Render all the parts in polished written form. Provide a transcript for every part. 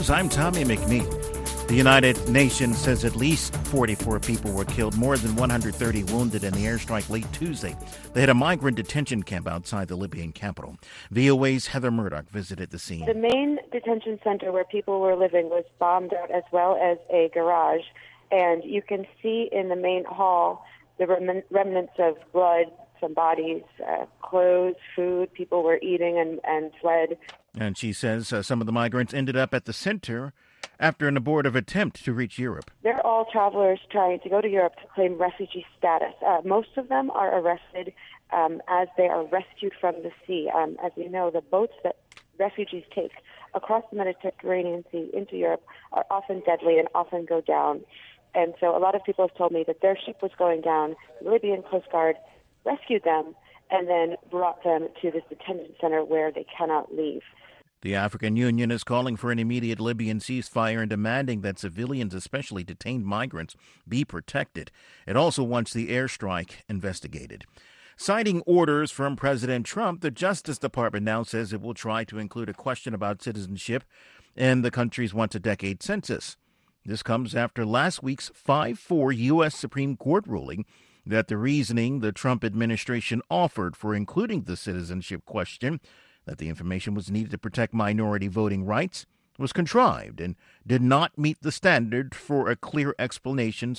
News, I'm Tommy McNeil. The United Nations says at least 44 people were killed, more than 130 wounded in the airstrike late Tuesday. They had a migrant detention camp outside the Libyan capital. VOA's Heather Murdoch visited the scene. The main detention center where people were living was bombed out, as well as a garage. And you can see in the main hall the remnants of blood, some bodies, clothes, food. People were eating and fled. And she says some of the migrants ended up at the center after an abortive attempt to reach Europe. They're all travelers trying to go to Europe to claim refugee status. Most of them are arrested as they are rescued from the sea. As you know, the boats that refugees take across the Mediterranean Sea into Europe are often deadly and often go down. And so a lot of people have told me that their ship was going down. The Libyan Coast Guard rescued them and then brought them to this detention center where they cannot leave. The African Union is calling for an immediate Libyan ceasefire and demanding that civilians, especially detained migrants, be protected. It also wants the airstrike investigated. Citing orders from President Trump, the Justice Department now says it will try to include a question about citizenship in the country's once-a-decade census. This comes after last week's 5-4 U.S. Supreme Court ruling that the reasoning the Trump administration offered for including the citizenship question, that the information was needed to protect minority voting rights, was contrived and did not meet the standard for a clear explanation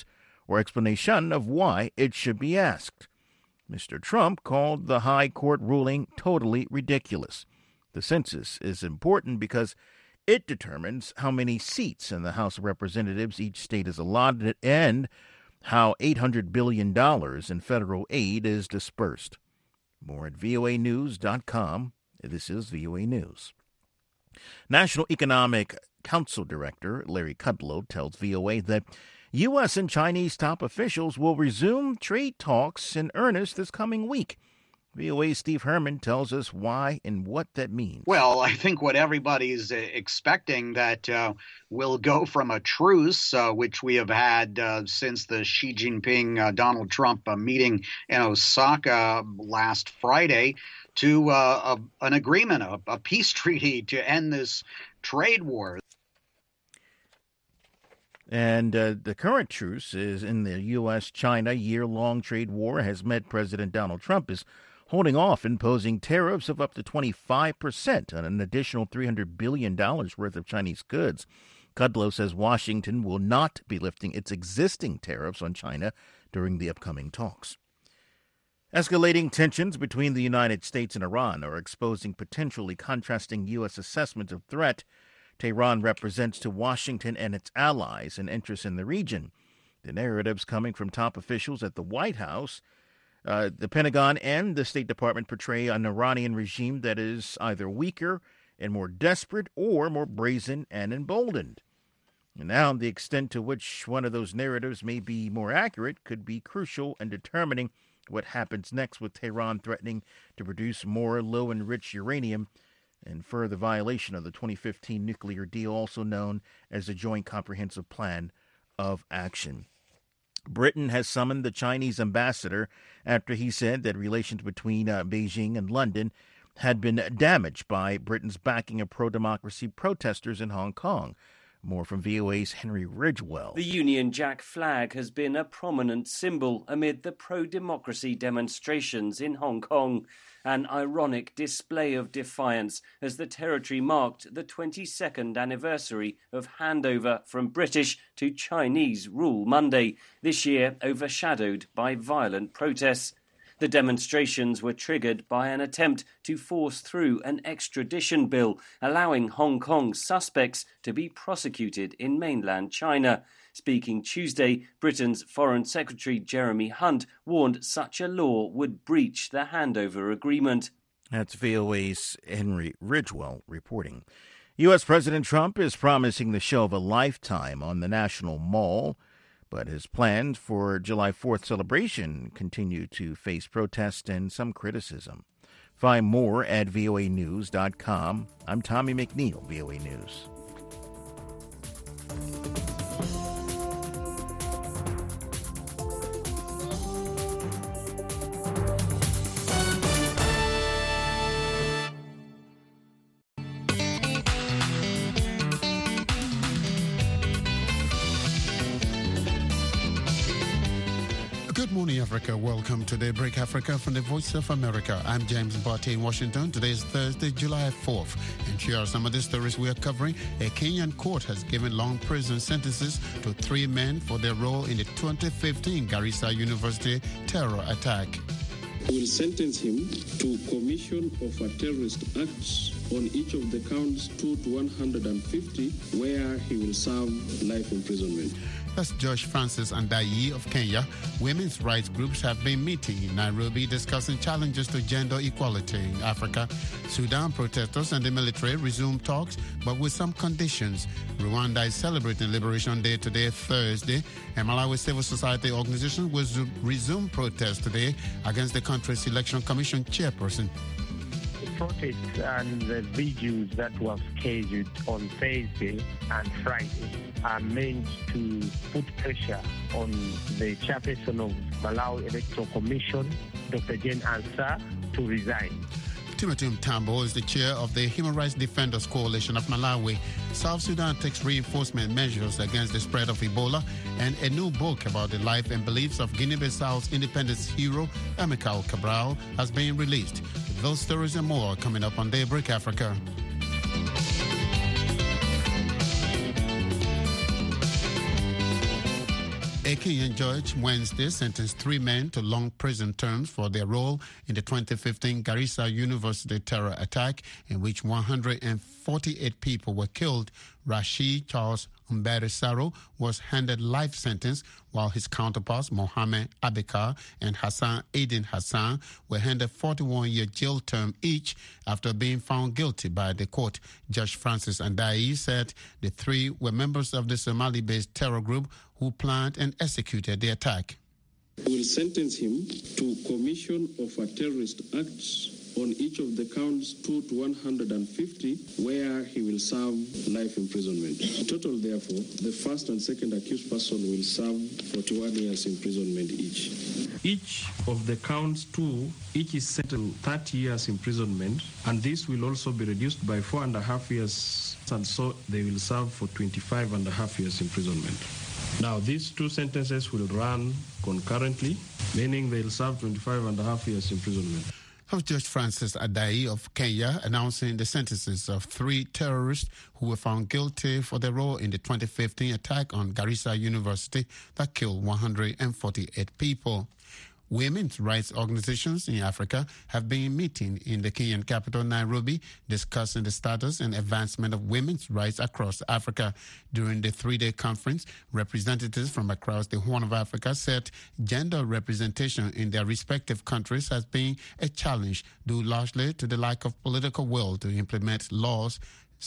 of why it should be asked. Mr. Trump called the high court ruling totally ridiculous. The census is important because it determines how many seats in the House of Representatives each state is allotted and how $800 billion in federal aid is dispersed. More at voanews.com. This is VOA News. National Economic Council Director Larry Kudlow tells VOA that U.S. and Chinese top officials will resume trade talks in earnest this coming week. VOA's Steve Herman tells us why and what that means. Well, I think what everybody's expecting that we'll go from a truce, which we have had since the Xi Jinping, Donald Trump meeting in Osaka last Friday, to an agreement, a peace treaty to end this trade war. And the current truce is in the U.S.-China year-long trade war has meant President Donald Trump is holding off imposing tariffs of up to 25% on an additional $300 billion worth of Chinese goods. Kudlow says Washington will not be lifting its existing tariffs on China during the upcoming talks. Escalating tensions between the United States and Iran are exposing potentially contrasting U.S. assessments of threat Tehran represents to Washington and its allies and interests in the region. The narratives coming from top officials at the White House, the Pentagon, and the State Department portray an Iranian regime that is either weaker and more desperate or more brazen and emboldened. And now, the extent to which one of those narratives may be more accurate could be crucial in determining what happens next, with Tehran threatening to produce more low-enriched uranium and further violation of the 2015 nuclear deal, also known as the Joint Comprehensive Plan of Action. Britain has summoned the Chinese ambassador after he said that relations between Beijing and London had been damaged by Britain's backing of pro-democracy protesters in Hong Kong. More from VOA's Henry Ridgewell. The Union Jack flag has been a prominent symbol amid the pro-democracy demonstrations in Hong Kong. An ironic display of defiance as the territory marked the 22nd anniversary of handover from British to Chinese rule Monday, this year overshadowed by violent protests. The demonstrations were triggered by an attempt to force through an extradition bill allowing Hong Kong suspects to be prosecuted in mainland China. Speaking Tuesday, Britain's Foreign Secretary Jeremy Hunt warned such a law would breach the handover agreement. That's VOA's Henry Ridgewell reporting. U.S. President Trump is promising the show of a lifetime on the National Mall, but his plans for July 4th celebration continue to face protest and some criticism. Find more at voanews.com. I'm Tommy McNeil, VOA News. morning, Africa. Welcome to Daybreak Africa from the Voice of America. I'm James Barty in Washington. Today is Thursday, July 4th. And here are some of the stories we are covering. A Kenyan court has given long prison sentences to 3 men for their role in the 2015 Garissa University terror attack. We will sentence him to commission of a terrorist act on each of the counts 2 to 150, where he will serve life imprisonment. That's Josh Francis Andayi of Kenya. Women's rights groups have been meeting in Nairobi discussing challenges to gender equality in Africa. Sudan protesters and the military resume talks, but with some conditions. Rwanda is celebrating Liberation Day today, Thursday, and Malawi civil society organizations will resume protests today against the country's election commission chairperson. Protests and the vigils that were scheduled on Thursday and Friday are meant to put pressure on the chairperson of Malawi Electoral Commission, Dr. Jane Ansah, to resign. Timothy Mtambo is the chair of the Human Rights Defenders Coalition of Malawi. South Sudan takes reinforcement measures against the spread of Ebola, and a new book about the life and beliefs of Guinea-Bissau's independence hero, Amilcar Cabral, has been released. Those stories and more coming up on Daybreak Africa. A Kenyan judge Wednesday sentenced 3 men to long prison terms for their role in the 2015 Garissa University terror attack, in which 148 people were killed. Rashid Charles Umbere Saro was handed life sentence, while his counterparts Mohamed Abekar and Hassan Aiden Hassan were handed 41-year jail term each after being found guilty by the court. Judge Francis Andayi said the 3 were members of the Somali-based terror group who planned and executed the attack. We will sentence him to commission of a terrorist act on each of the counts 2 to 150, where he will serve life imprisonment. In total, therefore, the first and second accused person will serve 41 years imprisonment each. Each of the counts 2, each is set to 30 years imprisonment, and this will also be reduced by 4.5 years, and so they will serve for 25.5 years imprisonment. Now, these 2 sentences will run concurrently, meaning they'll serve 25.5 years imprisonment. Of Judge Francis Andayi of Kenya announcing the sentences of 3 terrorists who were found guilty for their role in the 2015 attack on Garissa University that killed 148 people. Women's rights organizations in Africa have been meeting in the Kenyan capital, Nairobi, discussing the status and advancement of women's rights across Africa. During the 3-day conference, representatives from across the Horn of Africa said gender representation in their respective countries has been a challenge due largely to the lack of political will to implement laws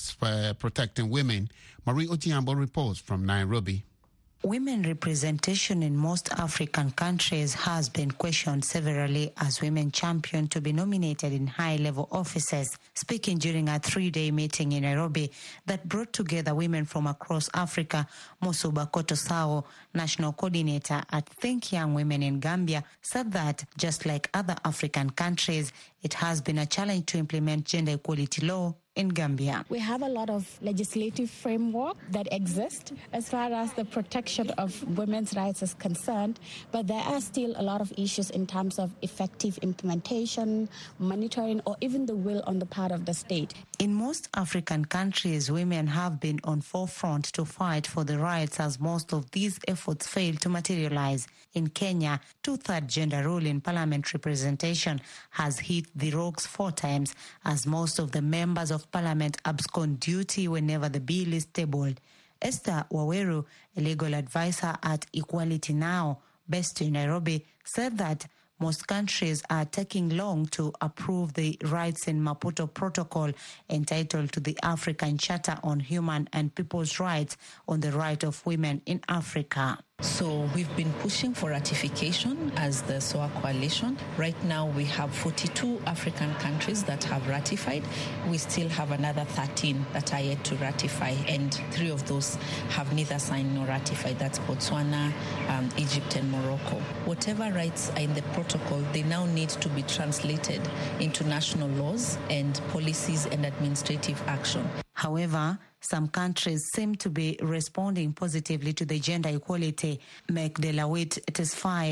protecting women. Marie Otiambo reports from Nairobi. Women representation in most African countries has been questioned severally as women champion to be nominated in high-level offices. Speaking during a 3-day meeting in Nairobi that brought together women from across Africa, Musuba Kotosao, national coordinator at Think Young Women in Gambia, said that just like other African countries, it has been a challenge to implement gender equality law in Gambia. We have a lot of legislative framework that exists as far as the protection of women's rights is concerned, but there are still a lot of issues in terms of effective implementation, monitoring, or even the will on the part of the state. In most African countries, women have been on forefront to fight for the rights as most of these efforts fail to materialize. In Kenya, 2/3 gender rule in parliament representation has hit the rocks 4 times as most of the members of parliament abscond duty whenever the bill is tabled. Esther Waweru, a legal advisor at Equality Now, based in Nairobi, said that most countries are taking long to approve the Rights in Maputo Protocol entitled to the African Charter on Human and People's Rights on the Right of Women in Africa. So we've been pushing for ratification as the SOA Coalition. Right now we have 42 African countries that have ratified. We still have another 13 that are yet to ratify, and 3 of those have neither signed nor ratified. That's Botswana, Egypt and Morocco. Whatever rights are in the protocol, they now need to be translated into national laws and policies and administrative action. However, some countries seem to be responding positively to the gender equality. Meg Delawit Tesfaye,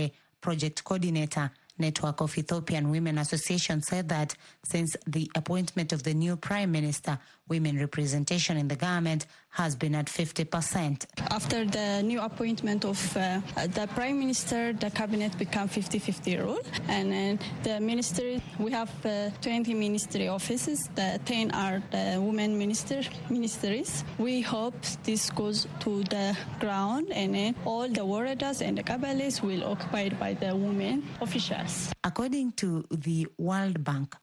project coordinator, Network of Ethiopian Women Association, said that since the appointment of the new Prime Minister, women representation in the government has been at 50%. After the new appointment of the Prime Minister, the cabinet became 50-50 rule. And the ministry, we have 20 ministry offices. The 10 are the women ministries. We hope this goes to the ground and all the waradas and the kabbales will be occupied by the women officials. According to the World Bank,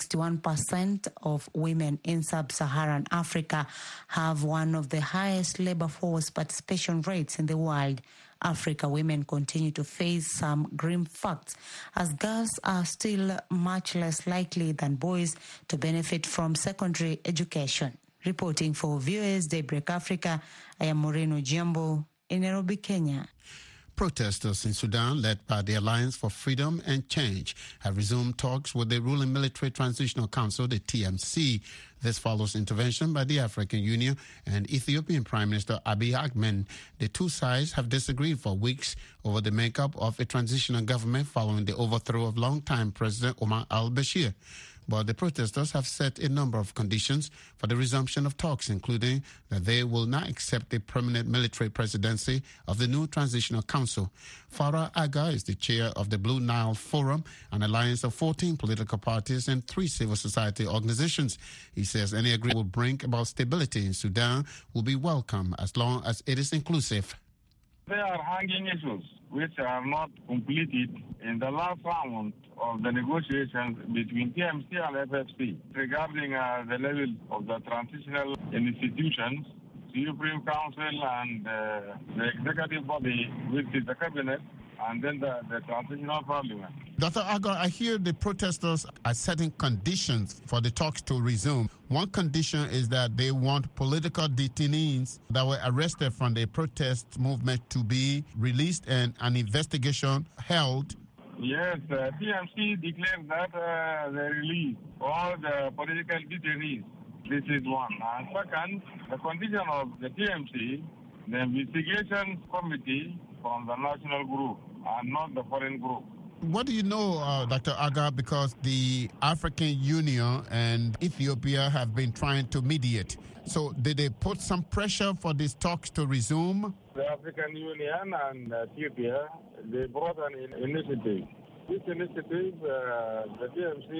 61% of women in sub-Saharan Africa have one of the highest labor force participation rates in the world. Africa women continue to face some grim facts, as girls are still much less likely than boys to benefit from secondary education. Reporting for Viewers Daybreak Africa, I am Moreno Jambo in Nairobi, Kenya. Protesters in Sudan, led by the Alliance for Freedom and Change, have resumed talks with the ruling Military Transitional Council, the TMC. This follows intervention by the African Union and Ethiopian Prime Minister Abiy Ahmed. The two sides have disagreed for weeks over the makeup of a transitional government following the overthrow of longtime President Omar al-Bashir. But the protesters have set a number of conditions for the resumption of talks, including that they will not accept the permanent military presidency of the new transitional council. Farah Aga is the chair of the Blue Nile Forum, an alliance of 14 political parties and 3 civil society organizations. He says any agreement will bring about stability in Sudan will be welcome as long as it is inclusive. There are hanging issues which are not completed in the last round of the negotiations between TMC and FFC regarding the level of the transitional institutions, Supreme Council and the executive body, which is the cabinet, and then the transitional parliament. Dr. Aga, I hear the protesters are setting conditions for the talks to resume. One condition is that they want political detainees that were arrested from the protest movement to be released and an investigation held. Yes, TMC declared that they release all the political detainees. This is one. And second, the condition of the TMC, the investigation committee from the national group and not the foreign group. What do you know, Dr. Aga, because the African Union and Ethiopia have been trying to mediate. So did they put some pressure for these talks to resume? The African Union and Ethiopia, they brought an initiative. This initiative, the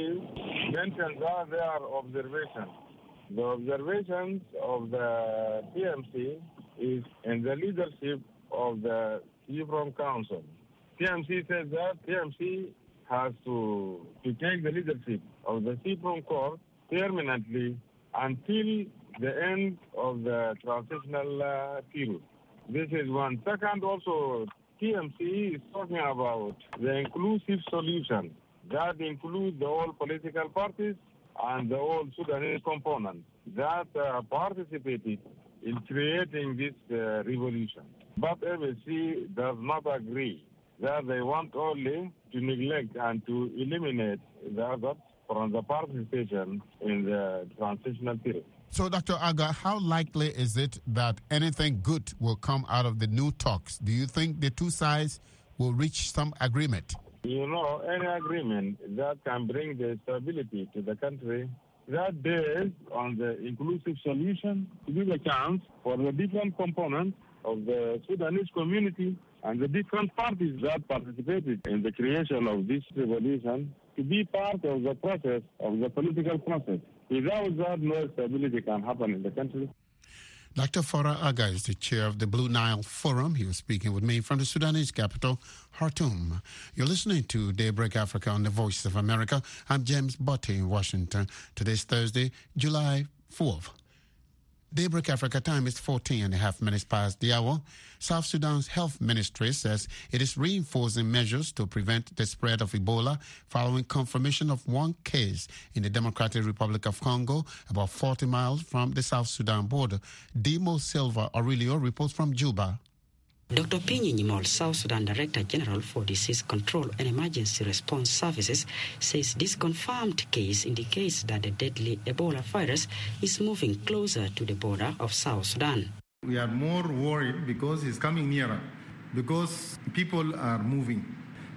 TMC mentions are their observations. The observations of the TMC is in the leadership of the Supreme Council. TMC says that TMC has to take the leadership of the Supreme Court permanently until the end of the transitional period. This is one. Second, also, TMC is talking about the inclusive solution that includes the all political parties and the all Sudanese components that participated in creating this revolution. But FSC does not agree that they want only to neglect and to eliminate the others from the participation in the transitional period. So, Dr. Aga, how likely is it that anything good will come out of the new talks? Do you think the two sides will reach some agreement? You know, any agreement that can bring the stability to the country, that based on the inclusive solution, to give a chance for the different components of the Sudanese community and the different parties that participated in the creation of this revolution to be part of the process, of the political process. Without that, no stability can happen in the country. Dr. Farah Aga is the chair of the Blue Nile Forum. He was speaking with me from the Sudanese capital, Khartoum. You're listening to Daybreak Africa on the Voice of America. I'm James Botte in Washington. Today's Thursday, July 4th. Daybreak Africa time is 14 and a half minutes past the hour. South Sudan's health ministry says it is reinforcing measures to prevent the spread of Ebola following confirmation of one case in the Democratic Republic of Congo, about 40 miles from the South Sudan border. Demo Silva Aurelio reports from Juba. Dr. Penny Nimol, South Sudan Director General for Disease Control and Emergency Response Services, says this confirmed case indicates that the deadly Ebola virus is moving closer to the border of South Sudan. We are more worried because it's coming nearer, because people are moving.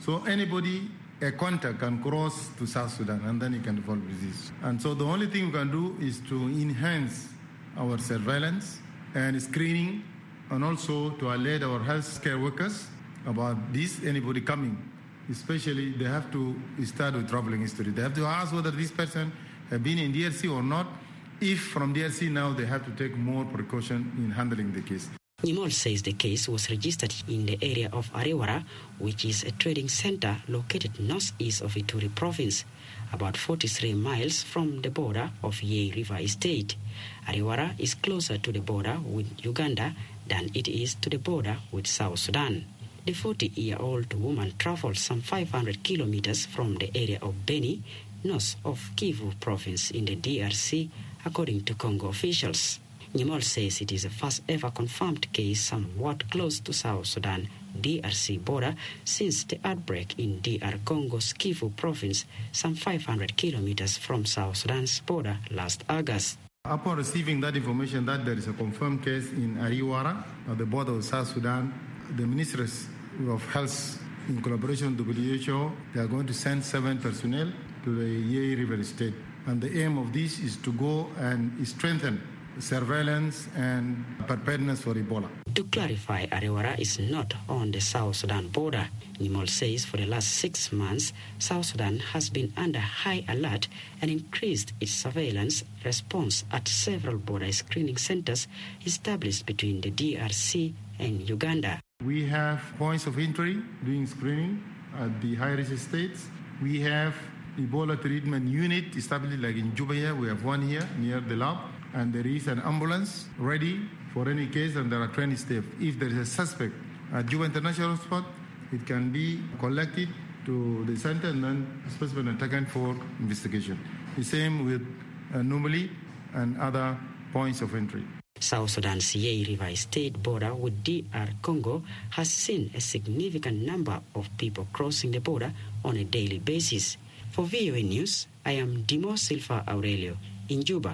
So anybody, a contact, can cross to South Sudan and then he can develop disease. And so the only thing we can do is to enhance our surveillance and screening, and also to alert our healthcare workers about this, anybody coming. Especially, they have to start with traveling history. They have to ask whether this person has been in DRC or not. If from DRC now, they have to take more precaution in handling the case. Nimol says the case was registered in the area of Ariwara, which is a trading center located northeast of Ituri province, about 43 miles from the border of Yei River Estate. Ariwara is closer to the border with Uganda than it is to the border with South Sudan. The 40-year-old woman traveled some 500 kilometers from the area of Beni, north of Kivu province in the DRC, according to Congo officials. Nimol says it is the first ever confirmed case somewhat close to South Sudan DRC border since the outbreak in DR Congo's Kivu province, some 500 kilometers from South Sudan's border last August. Upon receiving that information that there is a confirmed case in Ariwara, at the border of South Sudan, the Ministries of Health, in collaboration with WHO, they are going to send 7 personnel to the Yei River State. And the aim of this is to go and strengthen surveillance and preparedness for Ebola. To clarify, Ariwara is not on the South Sudan border. Nimol says for the last 6 months, South Sudan has been under high alert and increased its surveillance response at several border screening centers established between the DRC and Uganda. We have points of entry doing screening at the high-risk states. We have Ebola treatment unit established, like in Juba here. We have one here near the lab. And there is an ambulance ready for any case, and there are 20 staff. If there is a suspect at Juba International Spot, it can be collected to the center and then specimen and taken for investigation. The same with Numali and other points of entry. South Sudan's Yei River State border with DR Congo has seen a significant number of people crossing the border on a daily basis. For VOA News, I am Dimo Silva Aurelio in Juba.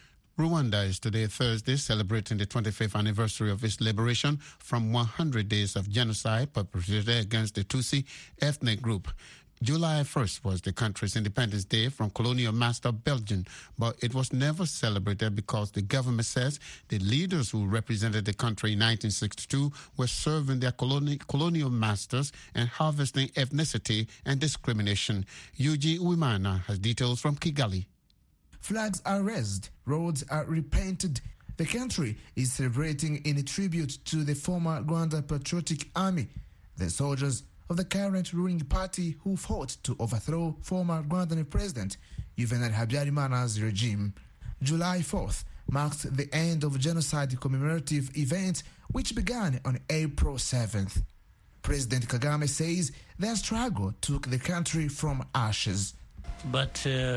Rwanda is today, Thursday, celebrating the 25th anniversary of its liberation from 100 days of genocide perpetrated against the Tutsi ethnic group. July 1st was the country's Independence Day from colonial master Belgium, but it was never celebrated because the government says the leaders who represented the country in 1962 were serving their colonial masters and harvesting ethnicity and discrimination. Yuji Uwimana has details from Kigali. Flags are raised, roads are repainted. The country is celebrating in a tribute to the former Rwanda Patriotic Army, the soldiers of the current ruling party who fought to overthrow former Rwandan President Juvenal Habyarimana's regime. July 4th marks the end of genocide commemorative event which began on April 7th. President Kagame says their struggle took the country from ashes. But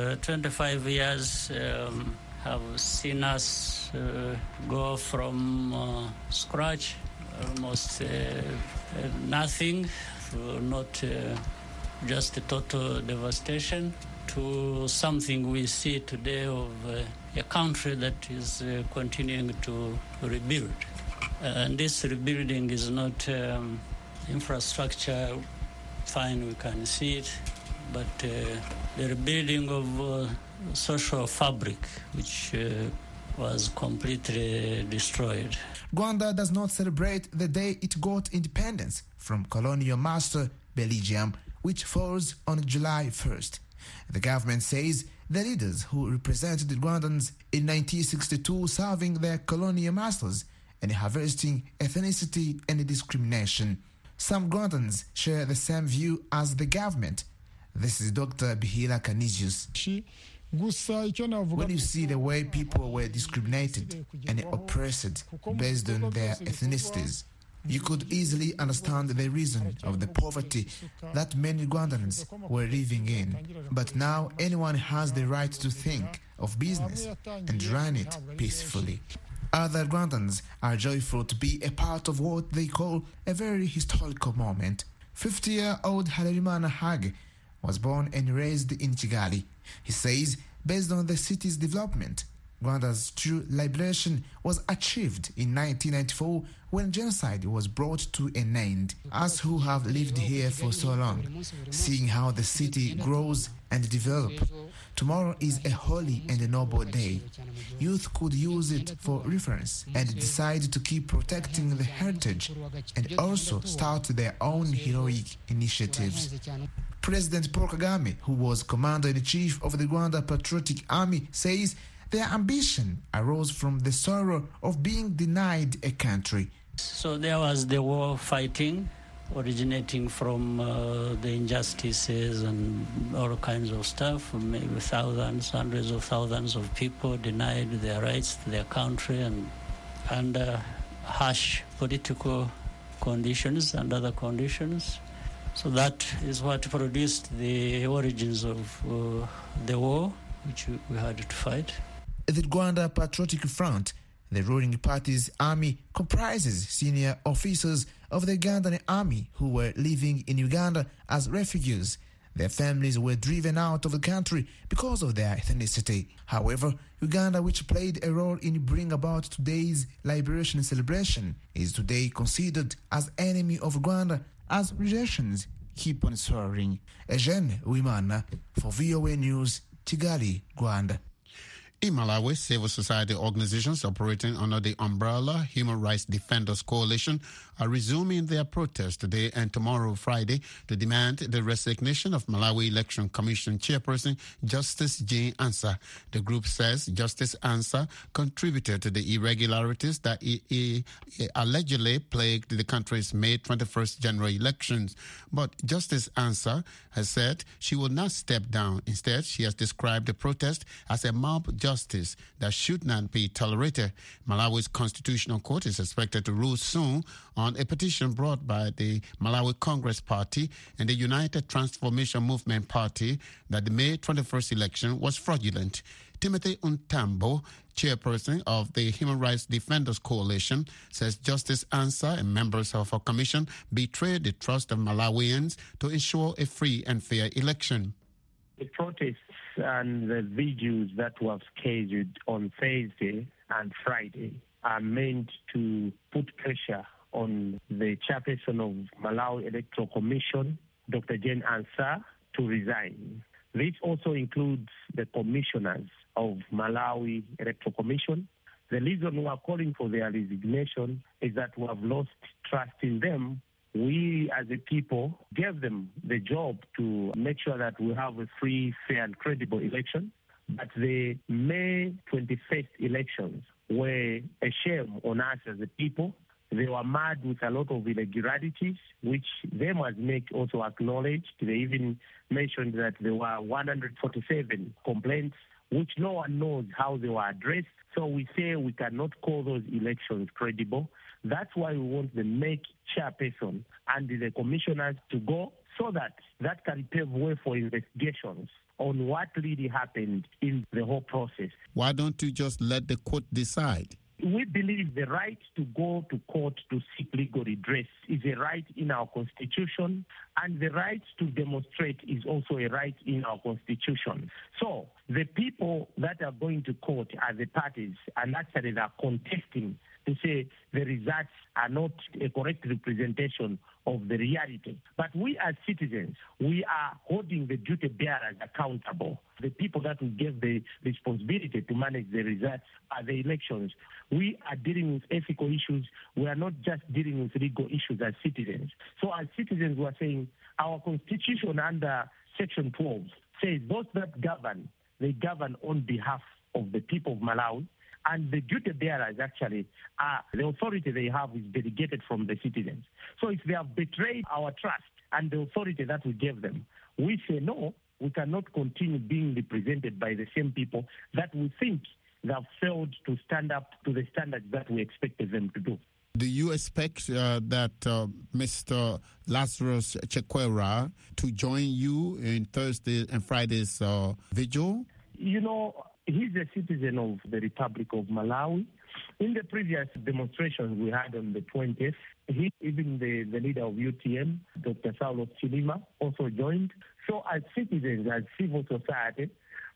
25 years have seen us go from scratch, almost nothing, not just a total devastation, to something we see today of a country that is continuing to rebuild. And this rebuilding is not infrastructure, fine, we can see it, but the rebuilding of social fabric, which was completely destroyed. Rwanda does not celebrate the day it got independence from colonial master Belgium, which falls on July 1st. The government says the leaders who represented the Rwandans in 1962 serving their colonial masters and harvesting ethnicity and discrimination. Some Rwandans share the same view as the government. This is Dr. Bihila Canisius. When you see the way people were discriminated and oppressed based on their ethnicities, you could easily understand the reason of the poverty that many Rwandans were living in. But now anyone has the right to think of business and run it peacefully. Other Rwandans are joyful to be a part of what they call a very historical moment. 50-year-old Harerimana Hage was born and raised in Kigali. He says, based on the city's development, Rwanda's true liberation was achieved in 1994 when genocide was brought to an end. Us who have lived here for so long, seeing how the city grows and develops, tomorrow is a holy and a noble day. Youth could use it for reference and decide to keep protecting the heritage and also start their own heroic initiatives. President Paul Kagame, who was Commander-in-Chief of the Rwanda Patriotic Army, says their ambition arose from the sorrow of being denied a country. So there was the war fighting originating from the injustices and all kinds of stuff. Maybe thousands, hundreds of thousands of people denied their rights to their country and harsh political conditions and other conditions. So that is what produced the origins of the war, which we had to fight. The Rwanda Patriotic Front, the ruling party's army, comprises senior officers of the Ugandan army who were living in Uganda as refugees. Their families were driven out of the country because of their ethnicity. However, Uganda, which played a role in bringing about today's liberation celebration, is today considered as enemy of Rwanda as relations keep on soaring. Eugene Uwimana for VOA News, Kigali, Rwanda. In Malawi, civil society organizations operating under the umbrella Human Rights Defenders Coalition are resuming their protest today and tomorrow, Friday, to demand the resignation of Malawi Election Commission Chairperson Justice Jane Ansah. The group says Justice Ansah contributed to the irregularities that he allegedly plagued the country's May 21st general elections. But Justice Ansah has said she will not step down. Instead, she has described the protest as a mob justice that should not be tolerated. Malawi's Constitutional Court is expected to rule soon on a petition brought by the Malawi Congress Party and the United Transformation Movement Party that the May 21st election was fraudulent. Timothy Untambo, chairperson of the Human Rights Defenders Coalition, says Justice Ansah and members of her commission betrayed the trust of Malawians to ensure a free and fair election. The protests and the vigils that were scheduled on Thursday and Friday are meant to put pressure on the chairperson of Malawi Electoral Commission, Dr. Jane Ansah, to resign. This also includes the commissioners of Malawi Electoral Commission. The reason we are calling for their resignation is that we have lost trust in them. We, as a people, gave them the job to make sure that we have a free, fair, and credible election. But the May 21st elections were a shame on us as a people. They were marred with a lot of irregularities, which they must make also acknowledged. They even mentioned that there were 147 complaints, which no one knows how they were addressed. So we say we cannot call those elections credible. That's why we want the make chairperson and the commissioners to go so that that can pave way for investigations on what really happened in the whole process. Why don't you just let the court decide? We believe the right to go to court to seek legal redress is a right in our Constitution, and the right to demonstrate is also a right in our Constitution. So the people that are going to court are the parties, and actually they are contesting to say the results are not a correct representation of the reality. But we as citizens, we are holding the duty bearers accountable. The people that we give the responsibility to manage the results are the elections. We are dealing with ethical issues. We are not just dealing with legal issues as citizens. So as citizens, we are saying our Constitution under Section 12 says those that govern, they govern on behalf of the people of Malawi. And the duty bearers actually are the authority they have is delegated from the citizens. So if they have betrayed our trust and the authority that we gave them, we say no, we cannot continue being represented by the same people that we think they have failed to stand up to the standards that we expected them to do. Do you expect that Mr. Lazarus Chakwera to join you in Thursday and Friday's vigil? You know, he's a citizen of the Republic of Malawi. In the previous demonstrations we had on the 20th, even the leader of UTM, Dr. Saulos Chilima, also joined. So as citizens, as civil society,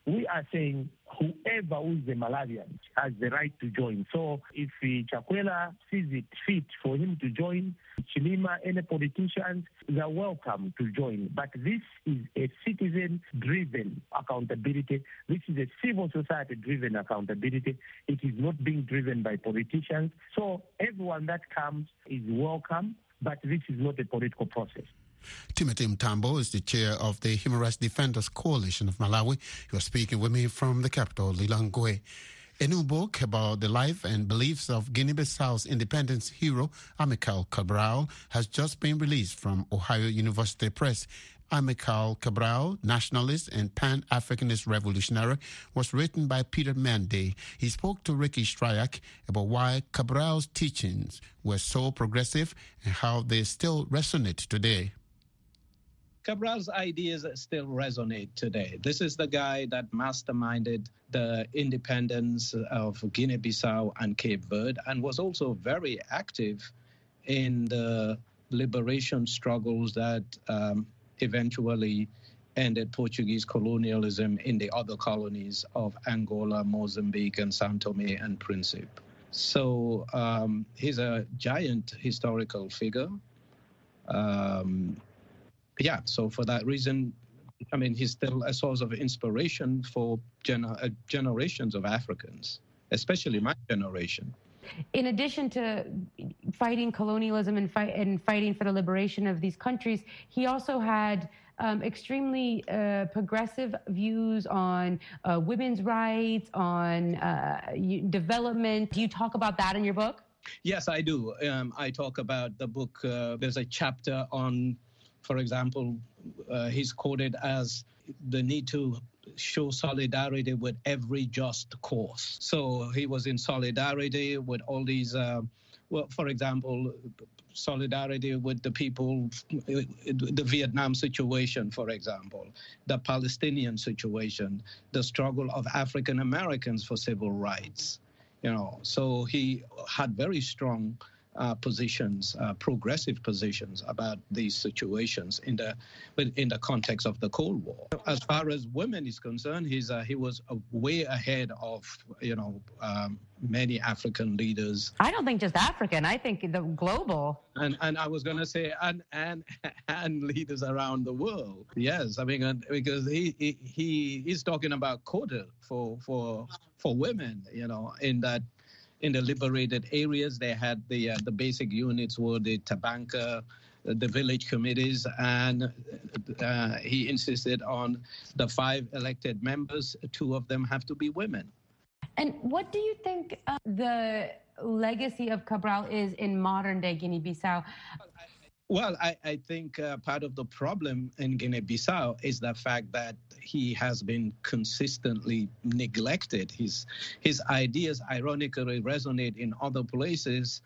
we are saying whoever who is a Malawian has the right to join. So if Chakwera sees it fit for him to join, Chilima, any politicians, they're welcome to join. But this is a citizen-driven accountability. This is a civil society-driven accountability. It is not being driven by politicians. So everyone that comes is welcome, but this is not a political process. Timothy Mtambo is the chair of the Human Rights Defenders Coalition of Malawi. He was speaking with me from the capital, Lilongwe. A new book about the life and beliefs of Guinea-Bissau's independence hero, Amilcar Cabral, has just been released from Ohio University Press. Amilcar Cabral, nationalist and Pan-Africanist revolutionary, was written by Peter Mende. He spoke to Ricky Stryak about why Cabral's teachings were so progressive and how they still resonate today. Cabral's ideas still resonate today. This is the guy that masterminded the independence of Guinea-Bissau and Cape Verde and was also very active in the liberation struggles that eventually ended Portuguese colonialism in the other colonies of Angola, Mozambique, and São Tomé and Príncipe. So he's a giant historical figure. So for that reason, I mean, he's still a source of inspiration for generations of Africans, especially my generation. In addition to fighting colonialism and fighting for the liberation of these countries, he also had extremely progressive views on women's rights, on development. Do you talk about that in your book? Yes, I do. I talk about the book. There's a chapter on, for example, he's quoted as the need to show solidarity with every just cause. So he was in solidarity with all these, for example, solidarity with the people, the Vietnam situation, for example, the Palestinian situation, the struggle of African Americans for civil rights. So he had very strong positions, progressive positions about these situations in the context of the Cold War. As far as women is concerned, he was way ahead of many African leaders. I don't think just African. I think the global. And I was going to say and leaders around the world. Yes, I mean because he's talking about quota for women. In the liberated areas, they had the basic units were the Tabanka, the village committees, and he insisted on the 5 elected members. 2 of them have to be women. And what do you think the legacy of Cabral is in modern-day Guinea-Bissau? Well, I think part of the problem in Guinea-Bissau is the fact that he has been consistently neglected. His ideas, ironically, resonate in other places.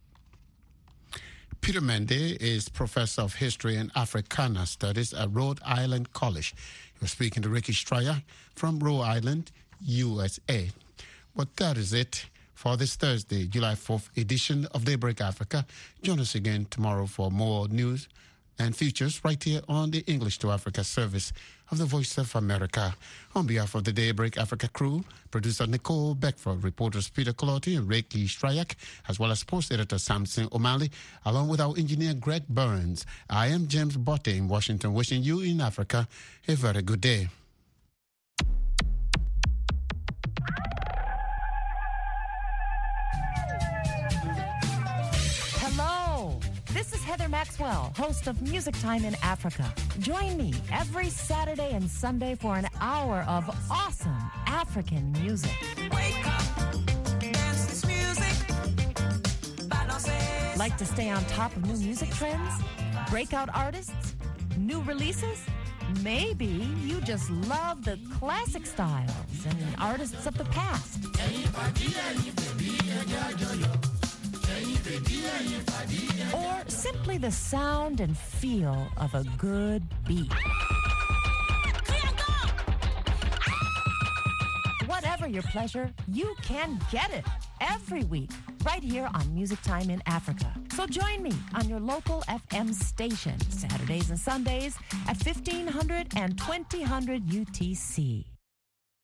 Peter Mende is professor of history and Africana studies at Rhode Island College. He was speaking to Ricky Stryak from Rhode Island, USA. But that is it for this Thursday, July 4th edition of Daybreak Africa. Join us again tomorrow for more news and features right here on the English to Africa service of the Voice of America. On behalf of the Daybreak Africa crew, producer Nicole Beckford, reporters Peter Colotti and Ricky Stryak, as well as post editor Samson O'Malley, along with our engineer Greg Burns. I am James Botte in Washington, wishing you in Africa a very good day. This is Heather Maxwell, host of Music Time in Africa. Join me every Saturday and Sunday for an hour of awesome African music. Wake up, dance this music. Like to stay on top of new music trends? Breakout artists? New releases? Maybe you just love the classic styles and artists of the past. Or simply the sound and feel of a good beat. Whatever your pleasure, you can get it every week right here on Music Time in Africa. So join me on your local FM station Saturdays and Sundays at 1500 and 2000 UTC.